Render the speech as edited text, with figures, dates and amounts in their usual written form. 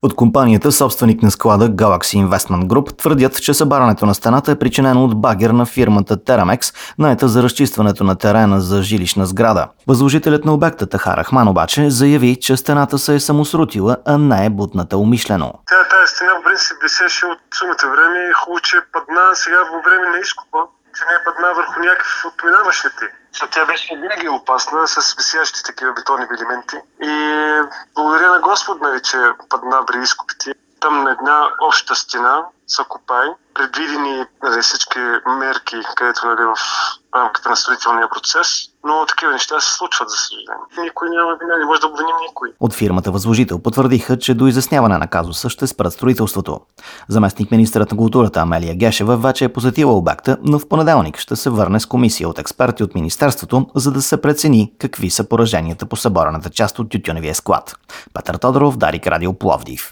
От компанията, собственик на склада Galaxy Investment Group, твърдят, че събарянето на стената е причинено от багер на фирмата Terramex, наета за разчистването на терена за жилищна сграда. Възложителят на обекта Тахар Ахман обаче заяви, че стената се е самосрутила, а не е бутната умишлено. Тази стена в принцип висеше от сумата време. Хубаво, че падна сега по време на изкупа, че не падна върху някакъв от минаващите. Тя беше винаги опасна с висящи такива бетонни елементи. И благодаря на Господ, че падна при изкупите. Там на една обща стена са копай, предвидени всички мерки, където в рамките на строителния процес, но такива неща се случват, за съжаление. Никой няма вина, не може да обвиним никой. От фирмата възложител потвърдиха, че до изясняване на казуса ще спрат строителството. Заместник министърът на културата Амелия Гешева вече е посетила обекта, но в понеделник ще се върне с комисия от експерти от министерството, за да се прецени какви са пораженията по съборената част от тютюневия склад. Петър Тодоров, Дарик Радио, Пловдив.